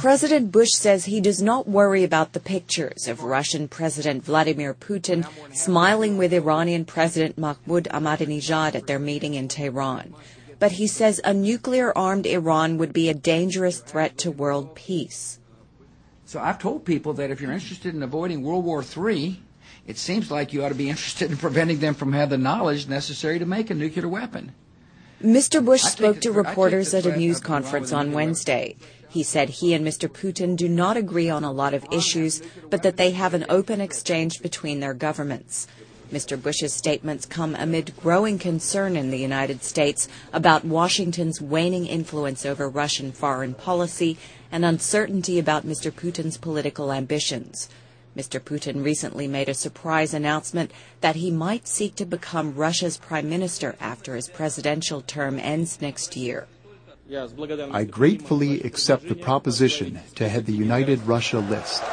President Bush says he does not worry about the pictures of Russian President Vladimir Putin smiling with Iranian President Mahmoud Ahmadinejad at their meeting in Tehran. But he says a nuclear-armed Iran would be a dangerous threat to world peace. So I've told people that if you're interested in avoiding World War III, it seems like you ought to be interested in preventing them from having the knowledge necessary to make a nuclear weapon. Mr. Bush spoke to reporters at a news conference on Wednesday. He said he and Mr. Putin do not agree on a lot of issues, but that they have an open exchange between their governments. Mr. Bush's statements come amid growing concern in the United States about Washington's waning influence over Russian foreign policy and uncertainty about Mr. Putin's political ambitions. Mr. Putin recently made a surprise announcement that he might seek to become Russia's prime minister after his presidential term ends next year. I gratefully accept the proposition to head the United Russia list.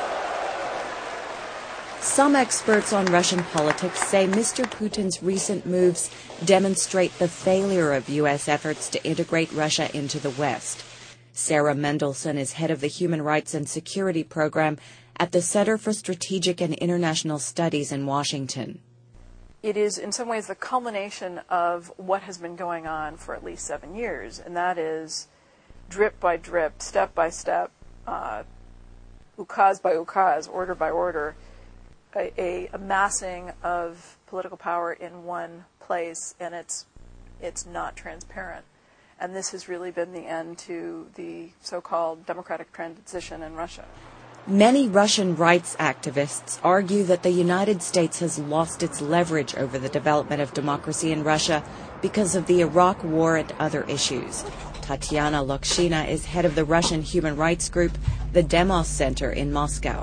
Some experts on Russian politics say Mr. Putin's recent moves demonstrate the failure of U.S. efforts to integrate Russia into the West. Sarah Mendelson is head of the Human Rights and Security Program at the Center for Strategic and International Studies in Washington. It is in some ways the culmination of what has been going on for at least 7 years, and that is drip by drip, step by step, ukaz by ukaz, order by order, a amassing of political power in one place, and it's not transparent. And this has really been the end to the so-called democratic transition in Russia. Many Russian rights activists argue that the United States has lost its leverage over the development of democracy in Russia because of the Iraq War and other issues. Tatiana Lokshina is head of the Russian human rights group, the Demos Center in Moscow.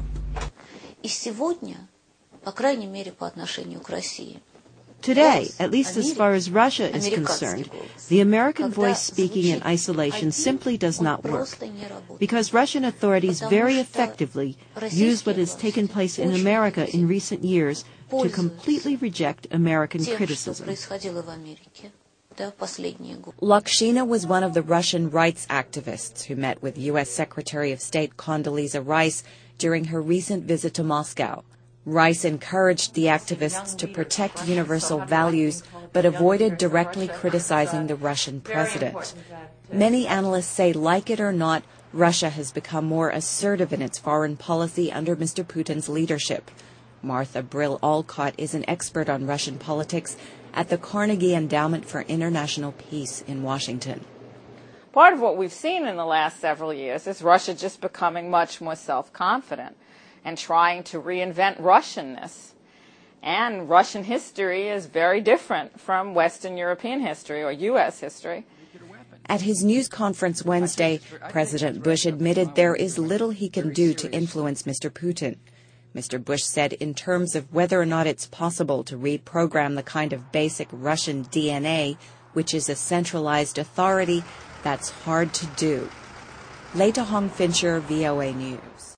Today, at least as far as Russia is concerned, the American voice speaking in isolation simply does not work, because Russian authorities very effectively use what has taken place in America in recent years to completely reject American criticism. Lokshina was one of the Russian rights activists who met with U.S. Secretary of State Condoleezza Rice during her recent visit to Moscow. Rice encouraged the activists to protect universal values, but avoided directly criticizing the Russian president. Many analysts say, like it or not, Russia has become more assertive in its foreign policy under Mr. Putin's leadership. Martha Brill Alcott is an expert on Russian politics at the Carnegie Endowment for International Peace in Washington. Part of what we've seen in the last several years is Russia just becoming much more self-confident and trying to reinvent Russianness. And Russian history is very different from Western European history or U.S. history. At his news conference Wednesday, President Bush admitted there is little he can do to influence Mr. Putin. Mr. Bush said in terms of whether or not it's possible to reprogram the kind of basic Russian DNA, which is a centralized authority, that's hard to do. Leta Hong Fincher, VOA News.